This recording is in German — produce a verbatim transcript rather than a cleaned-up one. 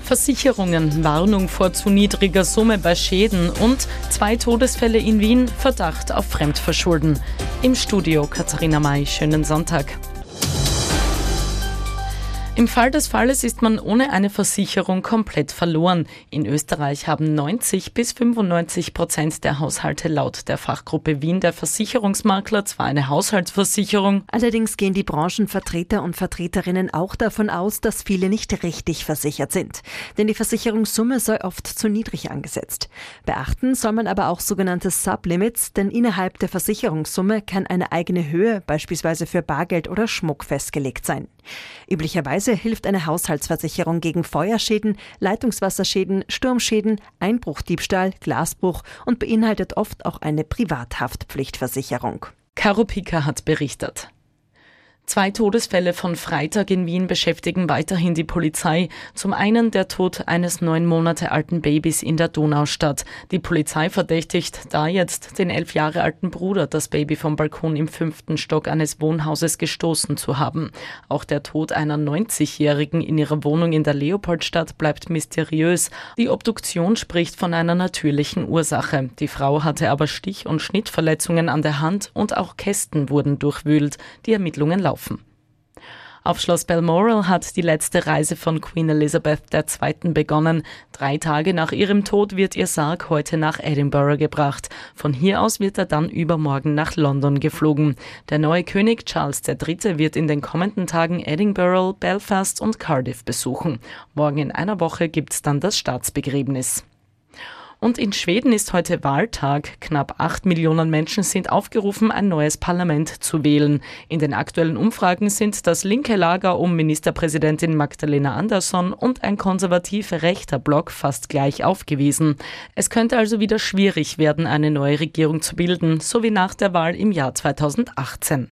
Versicherungen, Warnung vor zu niedriger Summe bei Schäden und zwei Todesfälle in Wien, Verdacht auf Fremdverschulden. Im Studio Katharina May, schönen Sonntag. Im Fall des Falles ist man ohne eine Versicherung komplett verloren. In Österreich haben neunzig bis fünfundneunzig Prozent der Haushalte laut der Fachgruppe Wien der Versicherungsmakler zwar eine Haushaltsversicherung. Allerdings gehen die Branchenvertreter und Vertreterinnen auch davon aus, dass viele nicht richtig versichert sind. Denn die Versicherungssumme sei oft zu niedrig angesetzt. Beachten soll man aber auch sogenannte Sublimits, denn innerhalb der Versicherungssumme kann eine eigene Höhe, beispielsweise für Bargeld oder Schmuck, festgelegt sein. Üblicherweise hilft eine Haushaltsversicherung gegen Feuerschäden, Leitungswasserschäden, Sturmschäden, Einbruchdiebstahl, Glasbruch und beinhaltet oft auch eine Privathaftpflichtversicherung. Caro Picker hat berichtet. Zwei Todesfälle von Freitag in Wien beschäftigen weiterhin die Polizei. Zum einen der Tod eines neun Monate alten Babys in der Donaustadt. Die Polizei verdächtigt da jetzt den elf Jahre alten Bruder, das Baby vom Balkon im fünften Stock eines Wohnhauses gestoßen zu haben. Auch der Tod einer neunzigjährigen in ihrer Wohnung in der Leopoldstadt bleibt mysteriös. Die Obduktion spricht von einer natürlichen Ursache. Die Frau hatte aber Stich- und Schnittverletzungen an der Hand und auch Kästen wurden durchwühlt. Die Ermittlungen laufen. Auf Schloss Balmoral hat die letzte Reise von Queen Elizabeth der Zweiten begonnen. Drei Tage nach ihrem Tod wird ihr Sarg heute nach Edinburgh gebracht. Von hier aus wird er dann übermorgen nach London geflogen. Der neue König Charles der Dritte wird in den kommenden Tagen Edinburgh, Belfast und Cardiff besuchen. Morgen in einer Woche gibt's dann das Staatsbegräbnis. Und in Schweden ist heute Wahltag. Knapp acht Millionen Menschen sind aufgerufen, ein neues Parlament zu wählen. In den aktuellen Umfragen sind das linke Lager um Ministerpräsidentin Magdalena Andersson und ein konservativ-rechter Block fast gleich aufgewiesen. Es könnte also wieder schwierig werden, eine neue Regierung zu bilden, so wie nach der Wahl im Jahr zweitausendachtzehn.